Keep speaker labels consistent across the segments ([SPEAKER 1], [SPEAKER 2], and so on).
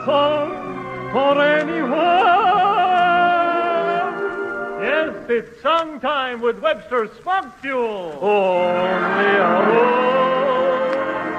[SPEAKER 1] song for anyone. Yes, it's song time with Webster's Smog Fuel. Only a road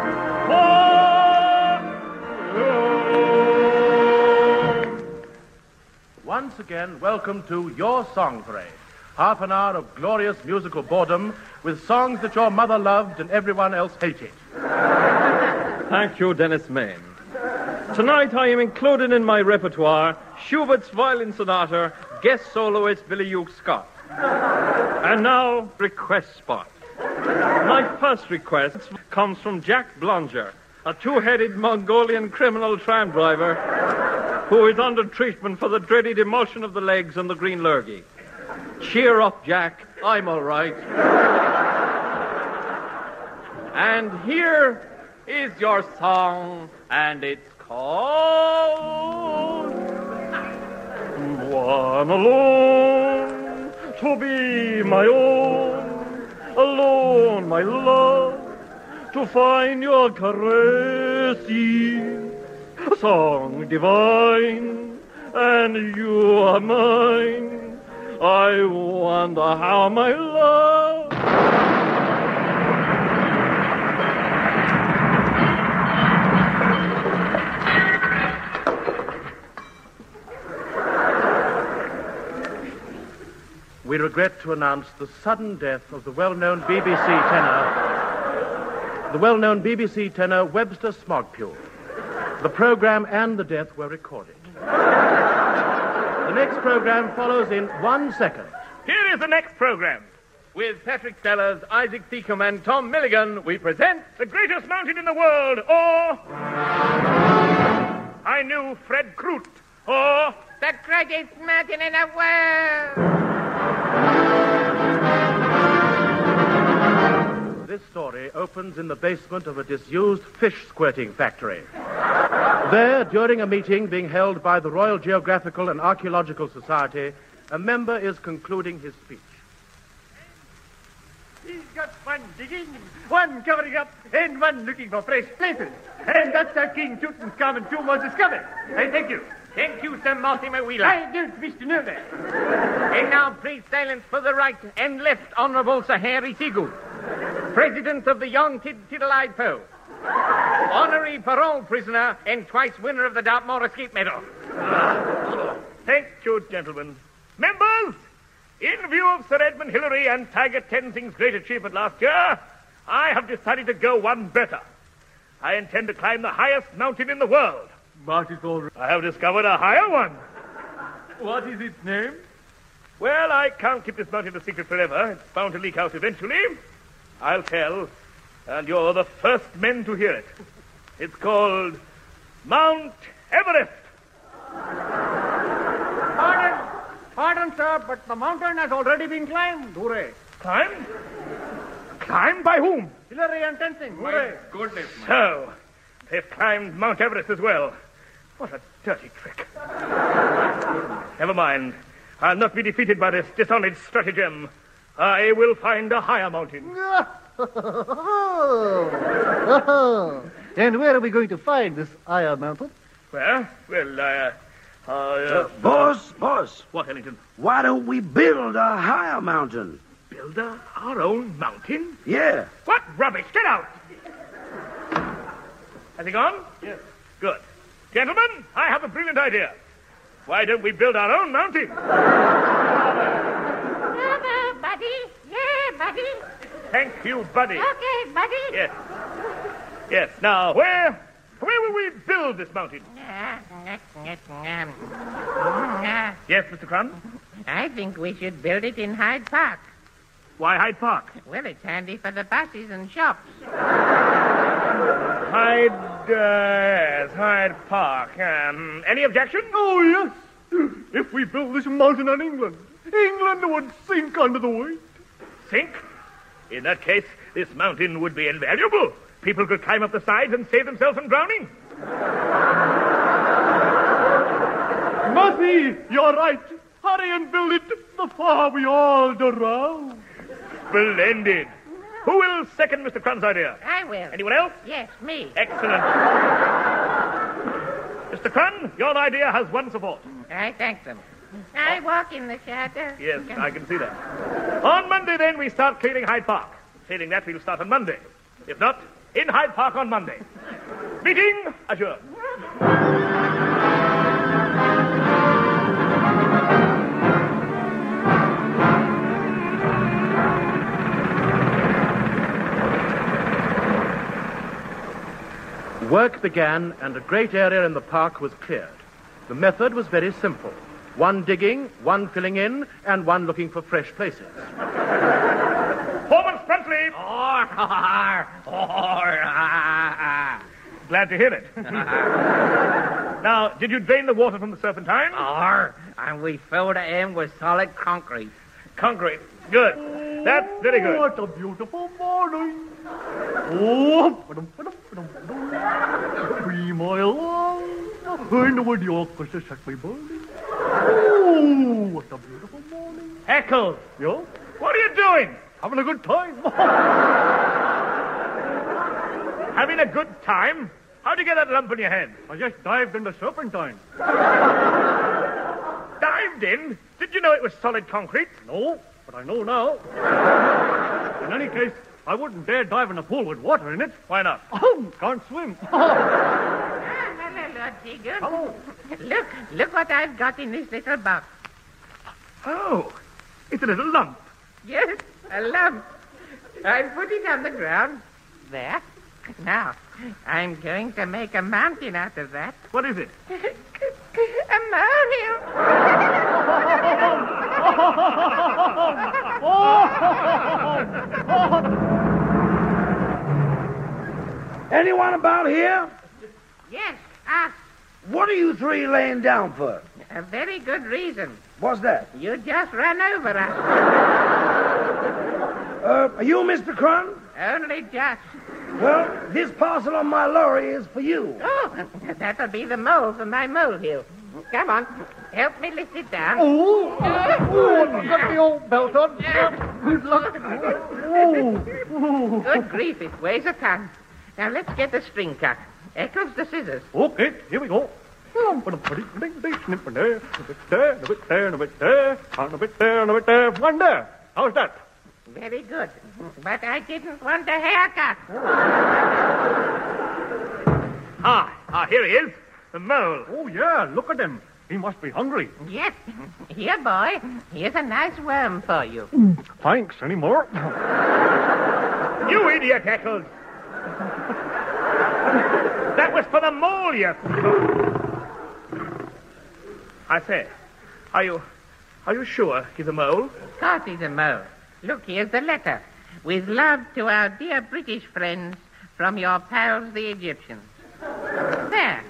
[SPEAKER 1] for you.
[SPEAKER 2] Once again, welcome to Your Song Parade. Half an hour of glorious musical boredom with songs that your mother loved and everyone else hated.
[SPEAKER 1] Thank you, Dennis Main. Tonight I am including in my repertoire Schubert's Violin Sonata, guest soloist Billy Hughes Scott. And now, request spot. My first request comes from Jack Blonger, a two-headed Mongolian criminal tram driver who is under treatment for the dreaded emotion of the legs and the green lurgy. Cheer up, Jack. I'm all right. And here is your song, and it's called One Alone to Be My Own, Alone, my love, to find your caressing, a song divine, and you are mine. I wonder how my love...
[SPEAKER 2] We regret to announce the sudden death of the well-known BBC tenor, Webster Smogpule. The program and the death were recorded. The next program follows in 1 second.
[SPEAKER 1] Here is the next program. With Patrick Sellers, Isaac Seacombe, and Tom Milligan, we present The Greatest Mountain in the World, or I Knew Fred Kroot, or
[SPEAKER 3] The Greatest Mountain in the World.
[SPEAKER 2] This story opens in the basement of a disused fish squirting factory. There, during a meeting being held by the Royal Geographical and Archaeological Society, a member is concluding his speech.
[SPEAKER 4] He's got one digging, one covering up, and one looking for fresh places. And that's how King Tutankhamun II was discovered. I thank you.
[SPEAKER 3] Thank you, Sir Mortimer Wheeler.
[SPEAKER 4] I don't wish to know that.
[SPEAKER 3] And now please silence for the right and left, Honorable Sir Harry Seagood, President of the Young Tiddle-Eyed Poe, honorary parole prisoner and twice winner of the Dartmoor Escape Medal.
[SPEAKER 4] Thank you, gentlemen. Members, in view of Sir Edmund Hillary and Tiger Tenzing's great achievement last year, I have decided to go one better. I intend to climb the highest mountain in the world.
[SPEAKER 1] But it's all right.
[SPEAKER 4] I have discovered a higher one.
[SPEAKER 1] What is its name?
[SPEAKER 4] Well, I can't keep this mountain a secret forever. It's bound to leak out eventually. I'll tell, and you're the first men to hear it. It's called Mount Everest.
[SPEAKER 3] Pardon, sir, but the mountain has already been climbed. Hooray.
[SPEAKER 4] Climbed? Climbed by whom?
[SPEAKER 3] Hillary and Tenzing. Hooray.
[SPEAKER 1] Goodness,
[SPEAKER 4] So, they've climbed Mount Everest as well. What a dirty trick. Never mind. I'll not be defeated by this dishonest stratagem. I will find a higher mountain.
[SPEAKER 5] And where are we going to find this higher mountain?
[SPEAKER 4] Where?
[SPEAKER 6] Boss,
[SPEAKER 4] What, Ellington?
[SPEAKER 6] why don't we build a higher mountain?
[SPEAKER 4] Build our own mountain?
[SPEAKER 6] Yeah.
[SPEAKER 4] What rubbish! Get out! Has he gone? Yes. Good. Gentlemen, I have a brilliant idea. Why don't we build our own mountain?
[SPEAKER 3] Brother, buddy. Yeah, buddy.
[SPEAKER 4] Thank you, buddy.
[SPEAKER 3] Okay, buddy.
[SPEAKER 4] Yes. Yes. Now, where will we build this mountain? Yes, Mr. Crun?
[SPEAKER 3] I think we should build it in Hyde Park.
[SPEAKER 4] Why Hyde Park?
[SPEAKER 3] Well, it's handy for the buses and shops.
[SPEAKER 4] Hyde Park. Any objection?
[SPEAKER 1] Oh, yes. If we build this mountain on England, England would sink under the weight.
[SPEAKER 4] Sink? In that case, this mountain would be invaluable. People could climb up the sides and save themselves from drowning.
[SPEAKER 1] Murphy, you're right. Hurry and build it before we all drown.
[SPEAKER 4] Splendid. Who will second Mr. Crun's idea?
[SPEAKER 3] I will.
[SPEAKER 4] Anyone else?
[SPEAKER 3] Yes, me.
[SPEAKER 4] Excellent. Mr. Crun, your idea has won support.
[SPEAKER 3] I thank them. I walk in the shadow.
[SPEAKER 4] Yes, I can see that. On Monday, then, we start cleaning Hyde Park. Failing that, we'll start on Monday. If not, in Hyde Park on Monday. Meeting adjourned.
[SPEAKER 2] Work began, and a great area in the park was cleared. The method was very simple. One digging, one filling in, and one looking for fresh places.
[SPEAKER 4] Foreman Sprunchley! Glad to hear it. Now, did you drain the water from the Serpentine?
[SPEAKER 3] And we filled it in with solid concrete.
[SPEAKER 4] Concrete. Good. That's very good.
[SPEAKER 5] What a beautiful morning. Oh, be my alarm. I know what the orchestra set my burning. Oh, what a beautiful morning.
[SPEAKER 4] Eccles,
[SPEAKER 5] Yo,
[SPEAKER 4] what are you doing?
[SPEAKER 5] having a good time.
[SPEAKER 4] Having a good time? How'd you get that lump in your head?
[SPEAKER 5] I just dived in the Serpentine.
[SPEAKER 4] Dived in? Did you know it was solid concrete?
[SPEAKER 5] No, but I know now. In any case, I wouldn't dare dive in a pool with water in it.
[SPEAKER 4] Why not?
[SPEAKER 5] Oh, can't swim.
[SPEAKER 3] Hello, Lord Seagoon.
[SPEAKER 5] Hello.
[SPEAKER 3] Look what I've got in this little box.
[SPEAKER 4] Oh, it's a little lump.
[SPEAKER 3] Yes, a lump. I'll put it on the ground. There. Now, I'm going to make a mountain out of that.
[SPEAKER 4] What is it?
[SPEAKER 3] A molehill.
[SPEAKER 6] Anyone about here?
[SPEAKER 3] Yes, us.
[SPEAKER 6] What are you three laying down for?
[SPEAKER 3] A very good reason.
[SPEAKER 6] What's that?
[SPEAKER 3] You just ran over us.
[SPEAKER 6] Are you Mr. Crun?
[SPEAKER 3] Only just.
[SPEAKER 6] Well, this parcel on my lorry is for you.
[SPEAKER 3] Oh, that'll be the mole for my molehill. Come on, help me lift it down.
[SPEAKER 5] Oh, got the old belt on. Good luck. Oh.
[SPEAKER 3] Good grief, it weighs a ton. Now let's get the string cut. Eccles the scissors.
[SPEAKER 5] Okay, here we go. A bit there, a bit there, a bit there, and a bit there, and a bit there, and a bit there. One there. How's that?
[SPEAKER 3] Very good. But I didn't want a haircut.
[SPEAKER 4] Here he is. The mole.
[SPEAKER 5] Oh, yeah, look at him. He must be hungry.
[SPEAKER 3] Yes. Here, boy. Here's a nice worm for you.
[SPEAKER 5] Thanks, any more?
[SPEAKER 4] You idiot, Eccles. That was for the mole, you... I say, are you sure he's a mole?
[SPEAKER 3] Of course he's a mole. Look, here's the letter. With love to our dear British friends from your pals, the Egyptians. There.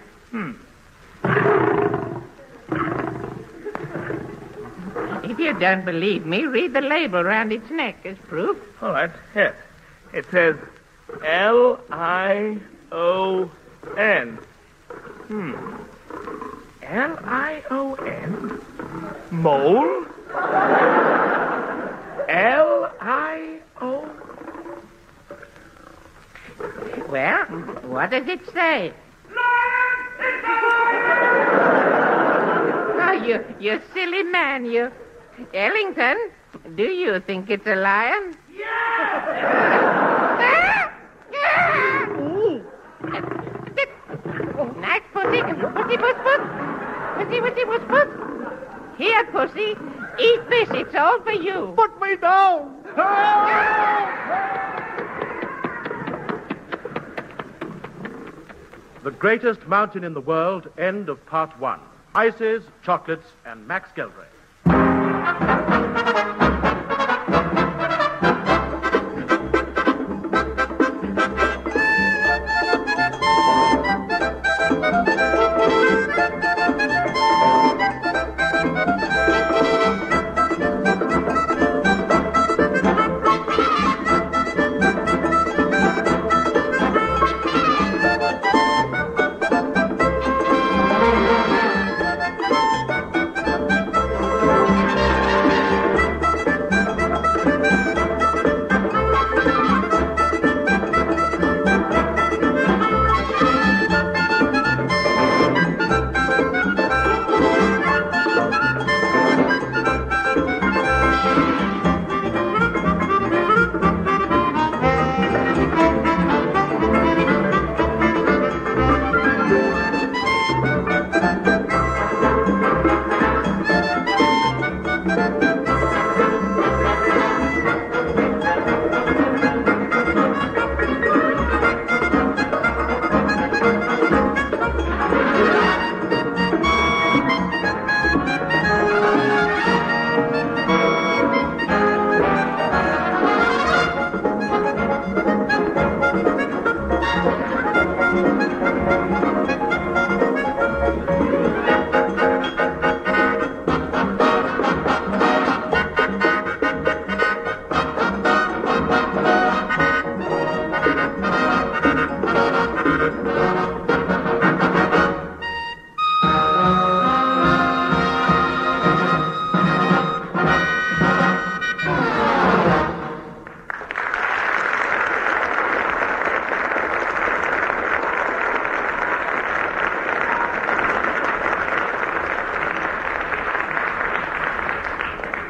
[SPEAKER 3] If you don't believe me, read the label round its neck as proof.
[SPEAKER 4] All right, yes. It says L-I-O-N. L-I-O-N? Mole? L-I-O...
[SPEAKER 3] Well, what does it say? Oh, you silly man, you. Ellington, do you think it's a lion? Nice pussy. Pussy, puss, puss. Pussy, pussy, puss, puss. Here, pussy. Eat this. It's all for you.
[SPEAKER 5] Put me down.
[SPEAKER 2] The Greatest Mountain in the World, end of part 1. Ices, chocolates, and Max Geldray.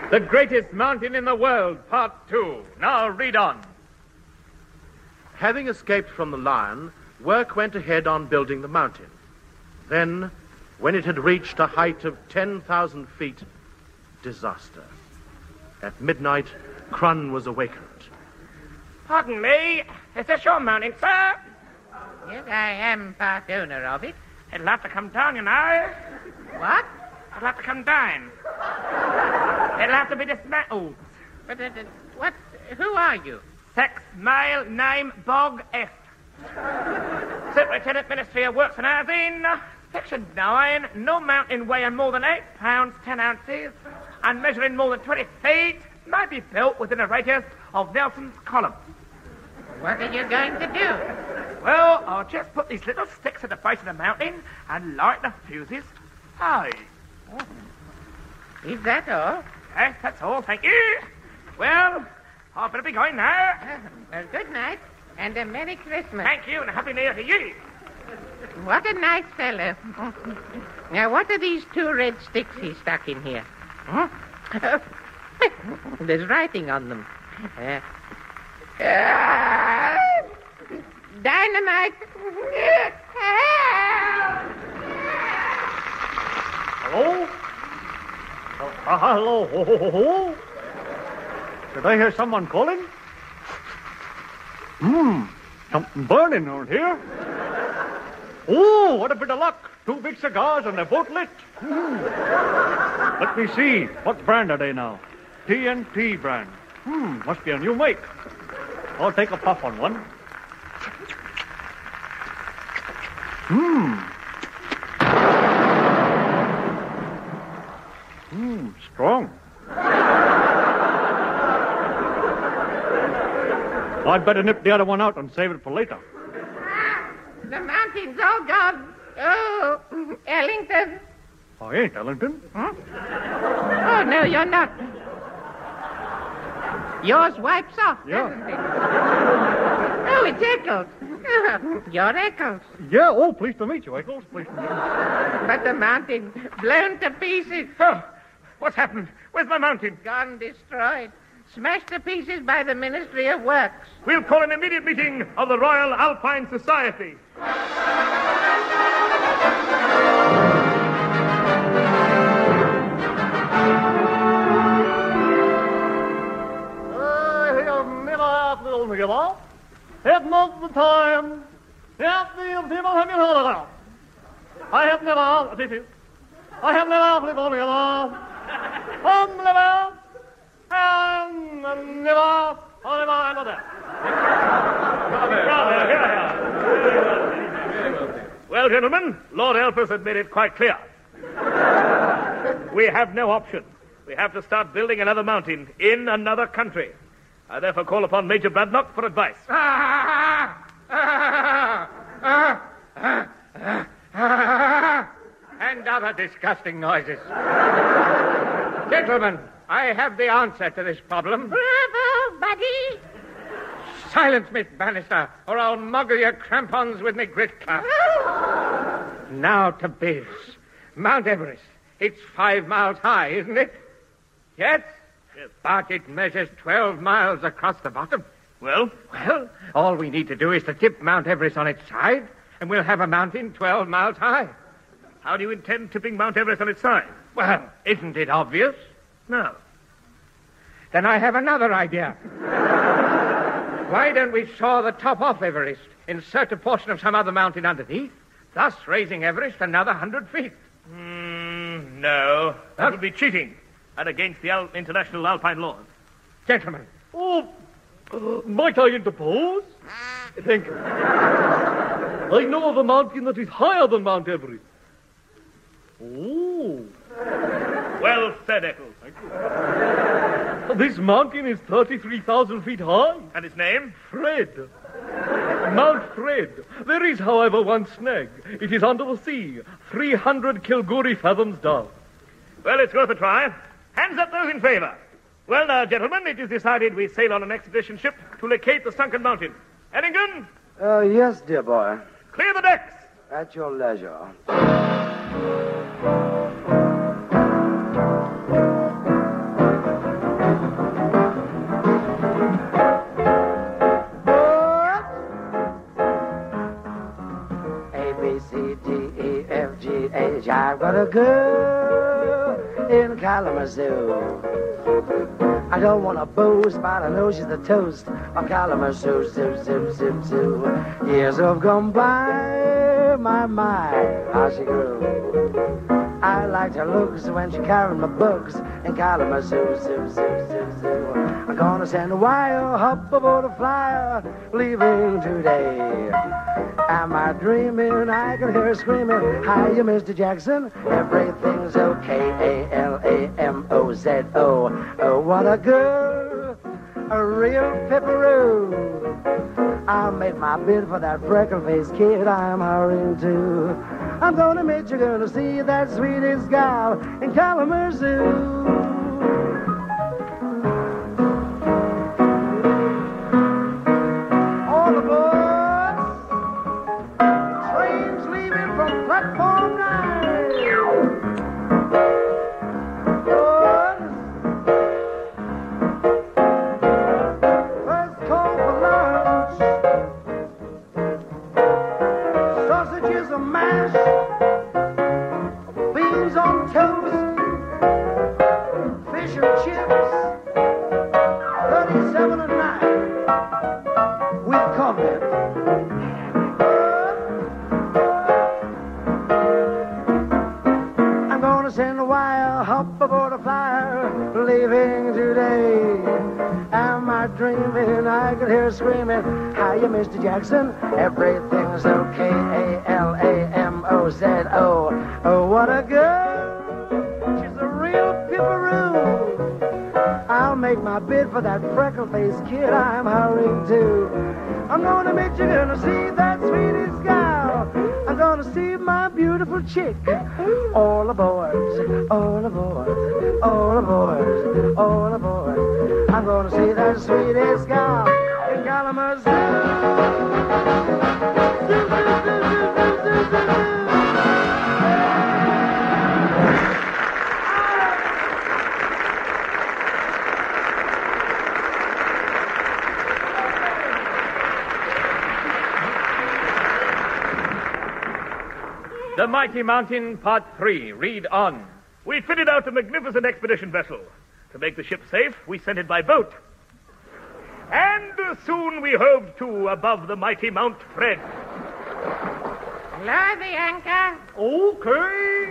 [SPEAKER 3] The greatest mountain in the world, part 2. Now read on.
[SPEAKER 2] Having escaped from the lion, work went ahead on building the mountain. Then, when it had reached a height of 10,000 feet, disaster. At midnight, Crun was awakened.
[SPEAKER 3] Pardon me, is this your mountain, sir?
[SPEAKER 7] Yes, I am part owner of it.
[SPEAKER 3] It'll have to come down, you know.
[SPEAKER 7] What?
[SPEAKER 3] It'll have to come down. It'll have to be dismantled.
[SPEAKER 7] But, what? Who are you?
[SPEAKER 3] Sex, male, name, Bog F. Superintendent, Ministry of Works and Housing. Section 9, no mountain weighing more than 8 pounds, 10 ounces, and measuring more than 20 feet may be built within a radius of Nelson's column.
[SPEAKER 7] What are you going to do?
[SPEAKER 3] Well, I'll just put these little sticks at the base of the mountain and light the fuses high.
[SPEAKER 7] Is that all?
[SPEAKER 3] Yes, that's all, thank you. Well, I better be going now.
[SPEAKER 7] Well, good night, and a Merry Christmas.
[SPEAKER 3] Thank you, and a Happy New Year to you.
[SPEAKER 7] What a nice fellow. Now, what are these 2 red sticks he stuck in here? There's writing on them. Dynamite.
[SPEAKER 5] Hello? Hello? Ho, ho, ho, ho. Did I hear someone calling? Something burning around here. Oh, what a bit of luck. 2 big cigars and they're both lit. Let me see. What brand are they now? TNT brand. Must be a new make. I'll take a puff on one. Strong. I'd better nip the other one out and save it for later.
[SPEAKER 7] The mountain's all gone. Oh, Ellington.
[SPEAKER 5] I ain't Ellington.
[SPEAKER 7] Oh, no, you're not. Yours wipes off, doesn't it? Oh, it's Eccles. You're Eccles.
[SPEAKER 5] Yeah, oh, pleased to meet you, Eccles. Pleased to meet you.
[SPEAKER 7] But the mountain blown to pieces.
[SPEAKER 3] Oh, what's happened? Where's my mountain?
[SPEAKER 7] Gone, destroyed. Smashed to pieces by the Ministry of Works.
[SPEAKER 4] We'll call an immediate meeting of the Royal Alpine Society.
[SPEAKER 5] It's not the time. I have never lived
[SPEAKER 4] Well, gentlemen, Lord Elphus had made it quite clear. We have no option. We have to start building another mountain in another country. I therefore call upon Major Bradnock for advice.
[SPEAKER 3] And other disgusting noises. Gentlemen, I have the answer to this problem.
[SPEAKER 7] Bravo, buddy.
[SPEAKER 3] Silence, Miss Bannister, or I'll muggle your crampons with me grit cloth. Now to biz. Mount Everest. It's 5 miles high, isn't it? Yes?
[SPEAKER 4] Yes.
[SPEAKER 3] But it measures 12 miles across the bottom.
[SPEAKER 4] Well,
[SPEAKER 3] Well, all we need to do is to tip Mount Everest on its side, and we'll have a mountain 12 miles high.
[SPEAKER 4] how do you intend tipping Mount Everest on its side?
[SPEAKER 3] Well, isn't it obvious?
[SPEAKER 4] No.
[SPEAKER 3] Then I have another idea. Why don't we saw the top off Everest, insert a portion of some other mountain underneath, thus raising Everest another 100 feet?
[SPEAKER 4] No. That would be cheating and against the international alpine laws.
[SPEAKER 3] Gentlemen,
[SPEAKER 5] Oh, might I interpose? Thank you. I know of a mountain that is higher than Mount Everest. Oh.
[SPEAKER 4] Well said, Eccles.
[SPEAKER 5] This mountain is 33,000 feet high.
[SPEAKER 4] And its name?
[SPEAKER 5] Fred. Mount Fred. There is, however, one snag. It is under the sea, 300 Kilgore fathoms down.
[SPEAKER 4] Well, it's worth a try. Hands up those in favor. Well, now, gentlemen, it is decided we sail on an expedition ship to locate the sunken mountain. Ellington,
[SPEAKER 6] Yes, dear boy.
[SPEAKER 4] clear the decks.
[SPEAKER 6] At your leisure. D-E-F-G-H. I've got a girl in Kalamazoo. I don't want to boast, but I know she's the toast of Kalamazoo. Years have gone by, my, how she grew. I liked her looks when she carried my books in Kalamazoo. I'm gonna send a wire, hop aboard a flyer, leaving today. Am I dreaming? I can hear her screaming, hiya, Mr. Jackson. Everything's okay, A-L-A-M-O-Z-O. Oh, what a girl, a real pepperoo. I'll make my bid for that freckle-faced kid I'm hurrying to. I'm gonna meet you, gonna see that sweetest gal in Kalamazoo. All aboard! Train's leaving from platform 9. Good. First call for lunch. Sausages and mash. Beans on toast. Fish and chips. 37 a night. With coffee. I'm gonna send a wire, hop aboard a flyer, leaving today. Am I dreaming? I can hear her screaming, hiya, Mr. Jackson. Everything's okay, A-L-A-M-O-Z-O. Oh, what a girl. She's a real pipperoo. I'll make my bid for that freckle-faced kid I'm hurrying to. I'm gonna meet you, gonna see that sweetest gal. I'm gonna see my beautiful chick. All aboard, all aboard, all aboard, all aboard. I'm gonna see that sweetest gal in Kalamazoo.
[SPEAKER 1] The Mighty Mountain, Part 3. Read on.
[SPEAKER 4] We fitted out a magnificent expedition vessel. To make the ship safe, we sent it by boat. And soon we hove to above the mighty Mount Fred.
[SPEAKER 7] Lower the anchor.
[SPEAKER 5] Okay.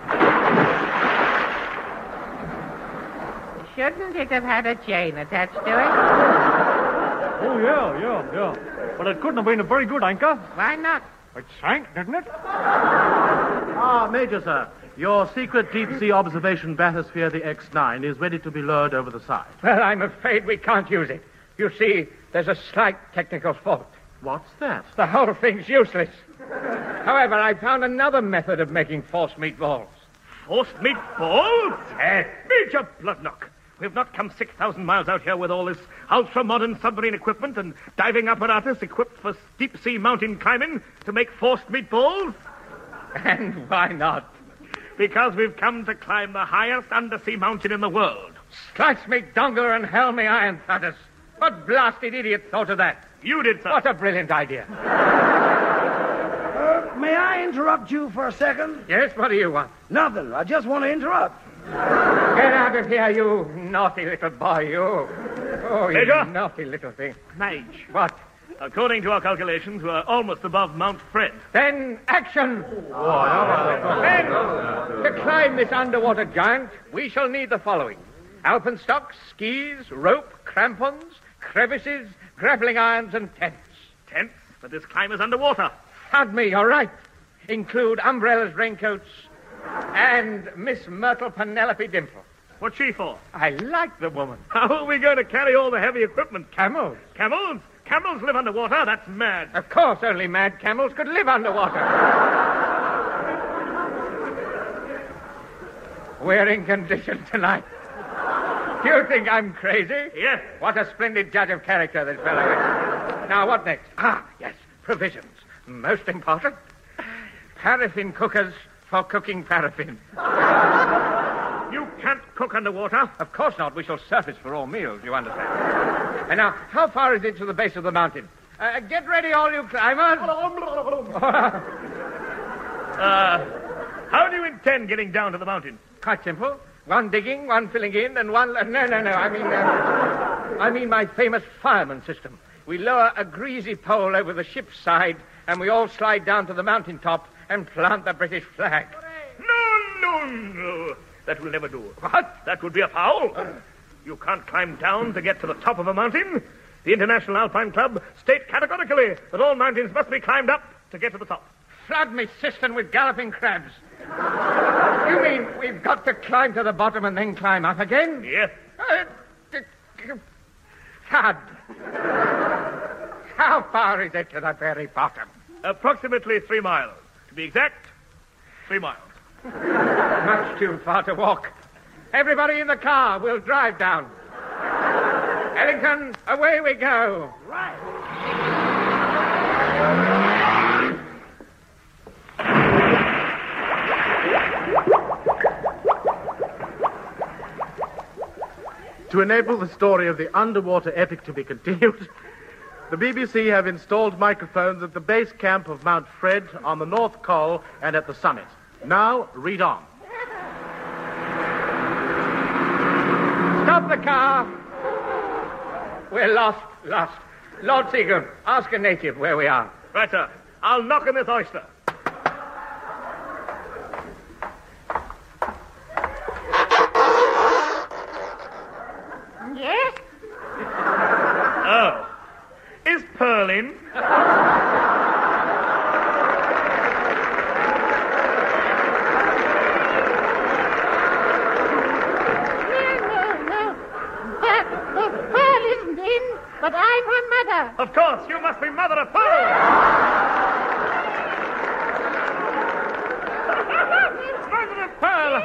[SPEAKER 7] Shouldn't it have had a chain attached to it?
[SPEAKER 5] Oh, yeah. But it couldn't have been a very good anchor.
[SPEAKER 7] Why not?
[SPEAKER 5] It sank, didn't it?
[SPEAKER 2] Major, sir, your secret deep-sea observation bathysphere, the X9, is ready to be lowered over the side.
[SPEAKER 3] Well, I'm afraid we can't use it. You see, there's a slight technical fault.
[SPEAKER 2] What's that?
[SPEAKER 3] The whole thing's useless. However, I found another method of making forced meatballs.
[SPEAKER 4] Forced meatballs? Major Bloodnock, we've not come 6,000 miles out here with all this ultra-modern submarine equipment and diving apparatus equipped for deep-sea mountain climbing to make forced meatballs.
[SPEAKER 3] And why not?
[SPEAKER 4] Because we've come to climb the highest undersea mountain in the world.
[SPEAKER 3] Slice me dongle and hell me iron thudders. What blasted idiot thought of that?
[SPEAKER 4] You did, sir.
[SPEAKER 3] What a brilliant idea.
[SPEAKER 6] May I interrupt you for a second?
[SPEAKER 3] Yes, what do you want?
[SPEAKER 6] Nothing. I just want to interrupt.
[SPEAKER 3] Get out of here, you naughty little boy, you. Oh, you
[SPEAKER 4] Major?
[SPEAKER 3] naughty little thing.
[SPEAKER 4] Mage,
[SPEAKER 3] What?
[SPEAKER 4] according to our calculations, we're almost above Mount Fred.
[SPEAKER 3] Then action! Men, to climb this underwater giant, we shall need the following. Alpenstocks, skis, rope, crampons, crevices, grappling irons, and tents.
[SPEAKER 4] Tents, but this climb is underwater.
[SPEAKER 3] Pardon me, you're right. Include umbrellas, raincoats, and Miss Myrtle Penelope Dimple.
[SPEAKER 4] What's she for?
[SPEAKER 3] I like the woman.
[SPEAKER 4] How are we going to carry all the heavy equipment?
[SPEAKER 3] Camels.
[SPEAKER 4] Camels? Camels live underwater? That's mad.
[SPEAKER 3] Of course, only mad camels could live underwater. We're in condition tonight. Do you think I'm crazy?
[SPEAKER 4] Yes.
[SPEAKER 3] What a splendid judge of character this fellow is. Now, what next? Yes, provisions. Most important. Paraffin cookers for cooking paraffin.
[SPEAKER 4] You can't cook underwater.
[SPEAKER 3] Of course not. We shall surface for all meals, you understand. And now, how far is it to the base of the mountain? Get ready, all you climbers.
[SPEAKER 4] How do you intend getting down to the mountain?
[SPEAKER 3] Quite simple. One digging, one filling in, and one... No. I mean my famous fireman system. We lower a greasy pole over the ship's side, and we all slide down to the mountaintop and plant the British flag.
[SPEAKER 4] No. That will never do.
[SPEAKER 3] What?
[SPEAKER 4] That would be a foul. You can't climb down to get to the top of a mountain. The International Alpine Club state categorically that all mountains must be climbed up to get to the top.
[SPEAKER 3] Flood me cistern with galloping crabs. You mean we've got to climb to the bottom and then climb up again?
[SPEAKER 4] Yes.
[SPEAKER 3] God. How far is it to the very bottom?
[SPEAKER 4] Approximately 3 miles. To be exact, 3 miles.
[SPEAKER 3] Much too far to walk. Everybody in the car, we'll drive down. Ellington, away we go.
[SPEAKER 4] Right.
[SPEAKER 2] To enable the story of the underwater epic to be continued, the BBC have installed microphones at the base camp of Mount Fred on the North Col and at the summit. Now, read on.
[SPEAKER 3] Stop the car. We're lost. Lord Seagram, ask a native where we are.
[SPEAKER 4] Right, sir. I'll knock on this oyster.
[SPEAKER 7] Yes?
[SPEAKER 4] Oh. Is Pearl in?
[SPEAKER 7] No. Pearl isn't in, but I'm her mother.
[SPEAKER 4] Of course, you must be mother of Pearl. Mother of Pearl.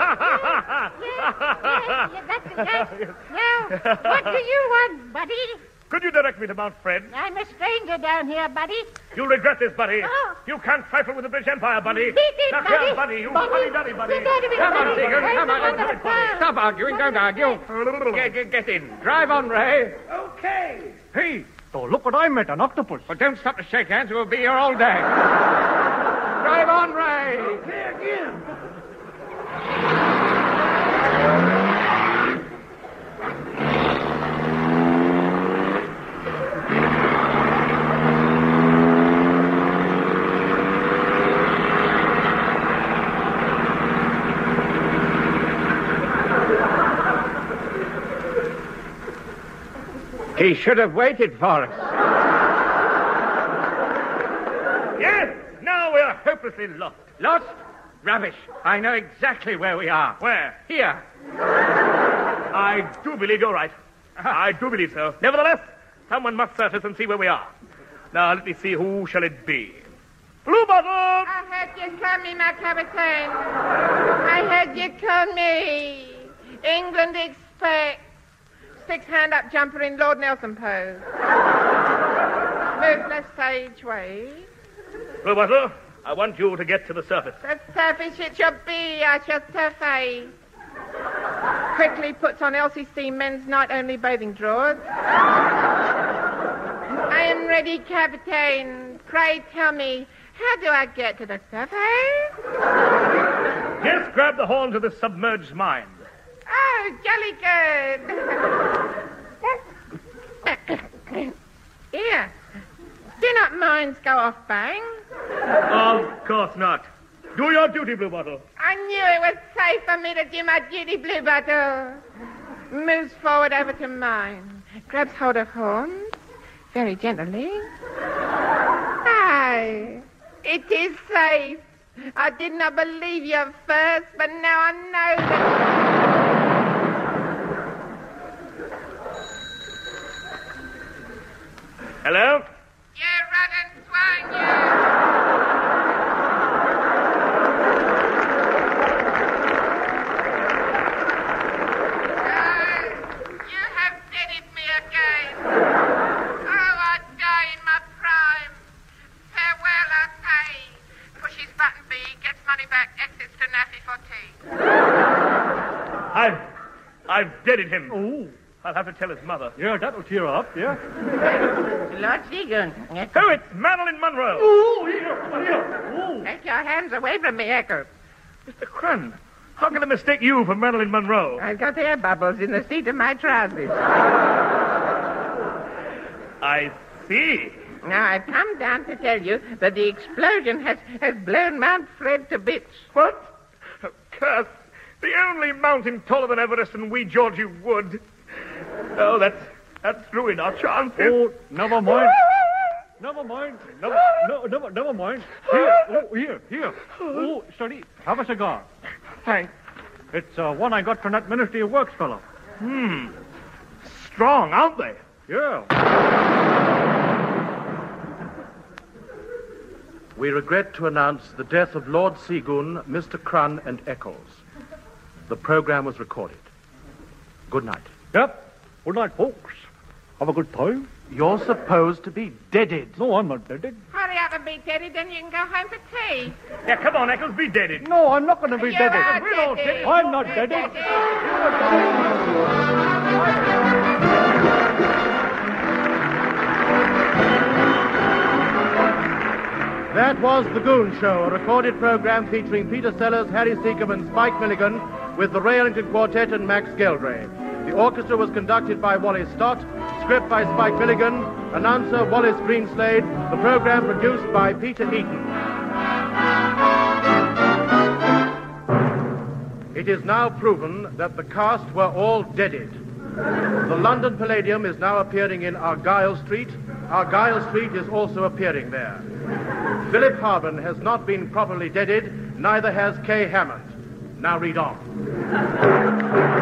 [SPEAKER 7] Yes. Now, what do you want, buddy?
[SPEAKER 4] Could you direct me to Mount Fred?
[SPEAKER 7] I'm a stranger down here, buddy.
[SPEAKER 4] You'll regret this, buddy.
[SPEAKER 7] Oh.
[SPEAKER 4] You can't trifle with the British Empire, buddy.
[SPEAKER 7] Beat it,
[SPEAKER 4] Look
[SPEAKER 7] buddy.
[SPEAKER 4] here, buddy. You fuddy-duddy, buddy.
[SPEAKER 3] Come on, Seagram, come on. Stop arguing, don't argue. Get in. Drive on, Ray.
[SPEAKER 4] Okay.
[SPEAKER 5] Hey, so look what I met, an octopus.
[SPEAKER 3] But don't stop to shake hands, we'll be here all day. Drive on, Ray.
[SPEAKER 4] Okay, again.
[SPEAKER 3] He should have waited for us.
[SPEAKER 4] Yes, now we are hopelessly lost.
[SPEAKER 3] Lost? Rubbish. I know exactly where we are.
[SPEAKER 4] Where?
[SPEAKER 3] Here.
[SPEAKER 4] I do believe you're right. I do believe so. Nevertheless, someone must search us and see where we are. Now, let me see, who shall it be? Blue Bottle!
[SPEAKER 7] I heard you call me, my captain. I heard you call me. England expects. Six hand-up jumper in Lord Nelson pose. Moveless sage way.
[SPEAKER 4] Blue Bottle, I want you to get to the surface.
[SPEAKER 7] The surface it shall be, I shall surface. Quickly puts on LCC men's night-only bathing drawers. I am ready, Captain. Pray tell me, how do I get to the surface?
[SPEAKER 4] Just grab the horns of the submerged mine.
[SPEAKER 7] Oh, jolly good. Here. Do not mines go off bang?
[SPEAKER 4] Of course not. Do your duty, Blue Bottle.
[SPEAKER 7] I knew it was safe for me to do my duty, Blue Bottle. Moves forward over to mine. Grabs hold of horns. Very gently. Aye. It is safe. I did not believe you at first, but now I know that...
[SPEAKER 4] Hello?
[SPEAKER 7] You rotten swine, you! You have deaded me again. Oh, I die in my prime. Farewell, I say. Pushes button B, gets money back, exits to Naffy for tea.
[SPEAKER 4] I've deaded him.
[SPEAKER 5] Oh,
[SPEAKER 4] I'll have to tell his mother.
[SPEAKER 5] Yeah, that'll cheer her up, yeah?
[SPEAKER 7] Lord Seagoon.
[SPEAKER 4] Oh, it's Marilyn Monroe.
[SPEAKER 5] Oh, here. Oh.
[SPEAKER 7] Take your hands away from me, Eccles.
[SPEAKER 4] Mr. Crun, how can I mistake you for Marilyn Monroe?
[SPEAKER 7] I've got air bubbles in the seat of my trousers.
[SPEAKER 4] I see.
[SPEAKER 7] Now, I've come down to tell you that the explosion has blown Mount Fred to bits.
[SPEAKER 4] What? Oh, curse. The only mountain taller than Everest and Wee Georgie Wood. Oh, that's ruined our chances.
[SPEAKER 5] Oh, never mind. Never mind. Never mind. Here. Oh, steady. Have a cigar.
[SPEAKER 4] Thanks.
[SPEAKER 5] It's one I got from that Ministry of Works fellow.
[SPEAKER 4] Strong, aren't they?
[SPEAKER 5] Yeah.
[SPEAKER 2] We regret to announce the death of Lord Seagoon, Mr. Crun, and Eccles. The program was recorded. Good night.
[SPEAKER 5] Yep. Good night, folks. Have a good time.
[SPEAKER 2] You're supposed to be deaded.
[SPEAKER 5] No, I'm not deaded.
[SPEAKER 7] Hurry up and be deaded, then you can go home for tea.
[SPEAKER 4] Yeah, come on, Eccles, be deaded.
[SPEAKER 5] No, I'm not going to be
[SPEAKER 7] You
[SPEAKER 5] deaded.
[SPEAKER 7] are
[SPEAKER 4] We're all
[SPEAKER 7] deaded.
[SPEAKER 5] I'm not
[SPEAKER 7] You're
[SPEAKER 5] deaded.
[SPEAKER 2] That was The Goon Show, a recorded program featuring Peter Sellers, Harry Seacombe, and Spike Milligan, with the Ray Ellington Quartet and Max Geldray. The orchestra was conducted by Wally Stott, script by Spike Milligan, announcer Wallace Greenslade, the program produced by Peter Eaton. It is now proven that the cast were all deaded. The London Palladium is now appearing in Argyle Street. Argyle Street is also appearing there. Philip Harbin has not been properly deaded, neither has Kay Hammond. Now read on.